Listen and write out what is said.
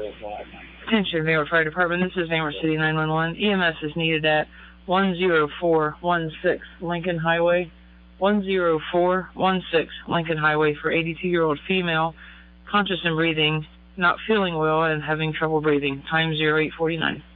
Attention, Van Fire Department. This is Van City 911. EMS is needed at 10416 Lincoln Highway. 10416 Lincoln Highway for 82-year-old female, conscious and breathing, not feeling well and having trouble breathing. Time 0849.